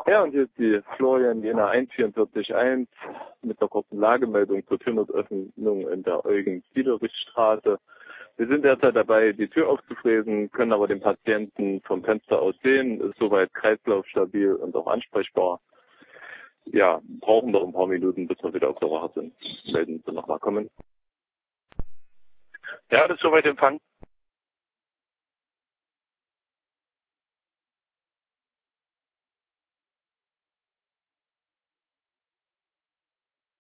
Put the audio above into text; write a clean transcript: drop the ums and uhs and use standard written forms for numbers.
Ja, und hier ist die Florian Jena 1441 mit einer kurzen Lagemeldung zur Türnotöffnung in der Eugen-Fiederich-Straße. Wir sind derzeit dabei, die Tür aufzufräsen, können aber den Patienten vom Fenster aus sehen, ist soweit kreislaufstabil und auch ansprechbar. Ja, brauchen noch ein paar Minuten, bis wir wieder auf der Wache sind. Melden Sie nochmal kommen. Ja, das ist soweit Empfang.